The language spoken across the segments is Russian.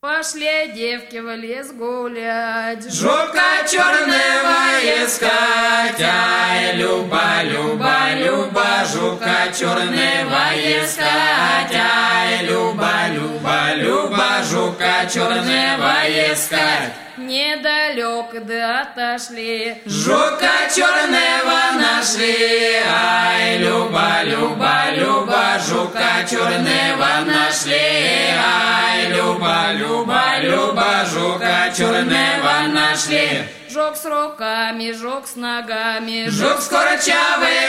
Пошли девки в лес гулять, жука черного искать, ай, Люба, Люба, Люба, жука черного искать, ай, Люба, Люба, Люба, жука черного искать. Недалеко да отошли, жука черного нашли, ай, Люба, Люба, Люба, жука черного нашли, ай, Люба, Люба, Люба, жука черного нашли. Жук с руками, жук с ногами, жук с курчавой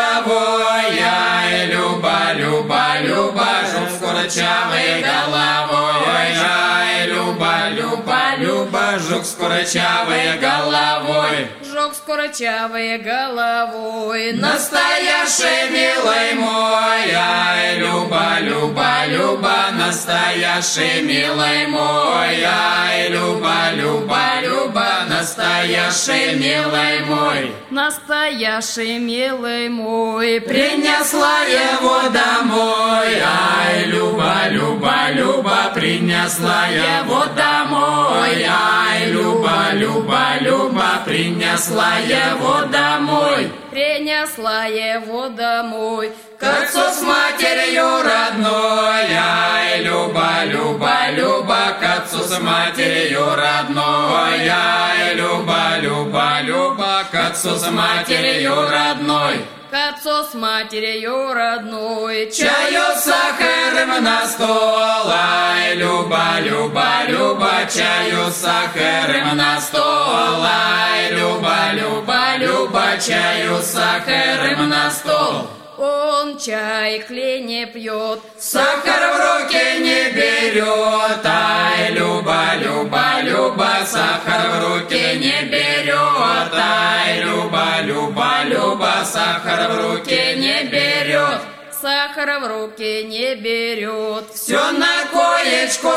головой, ай, Люба, Люба, Люба, жук с курчавой головой, ай, Люба, Люба, Люба, жук с курчавой головой. Жук с курчавой головой, настоящий милый мой, ай, Люба, Люба, Люба, настоящий милый мой, ай, Люба, Люба, Люба, настоящий милый мой. Настоящий милый мой, принесла его домой, ай, Люба, Люба, Люба, принесла его домой, ай, Люба, Люба, Люба, принесла его домой. Принесла его домой, к отцу с матерью родной, ай, Люба, Люба, Люба, к отцу с матерью родной, ай, Люба, Люба, Люба, к отцу с матерью родной. К отцу с матерью родной, чаю с сахаром на стол, ай, Люба, Люба, Люба, чаю с сахаром на стол, ай, Люба, Люба, Люба, чаю с сахаром на стол. Он чай не пьет, сахар в руки не берет, ай, Люба, Люба, Люба, сахар в руки не берет, ай, Люба, Люба, Люба, сахар в руки не берет. Сахар в руки не берет, все на коечку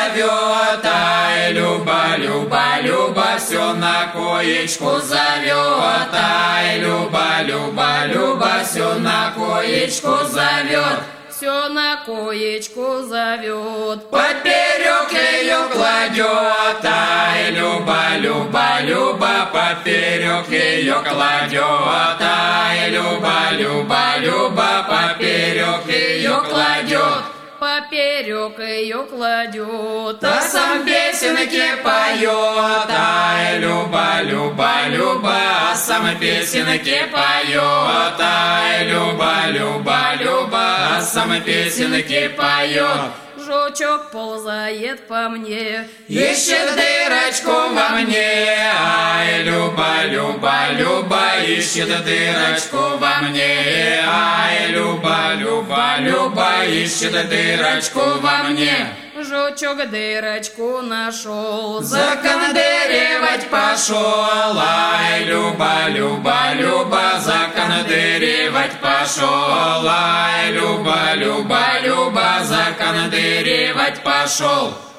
зовет, ай, Люба, Люба, Люба, все на коечку зовет, ай, Люба, Люба, Люба, все на коечку зовет. Все на коечку зовет, поперек ее кладет, ай, Люба, Люба, Люба, поперек ее кладет, ай, Люба, Люба, Люба, поперек ее кладет. Поперек ее кладет, а сам песенки поет, ай, Люба, Люба, Люба, а сам песенки поет, ай, Люба, Люба, Люба, а сам песенки поет. Жучок ползает по мне, ищет дырочку во мне, ай, Люба, Люба, Люба, ищет дырочку во мне, ай, Люба, Люба, Люба, ищет дырочку во мне. Жучок дырочку нашел, закандыривать пошел, ай, Люба, Люба, Люба, закандыривать пошел, ай, Люба, Люба, Люба, закандыривать пошел.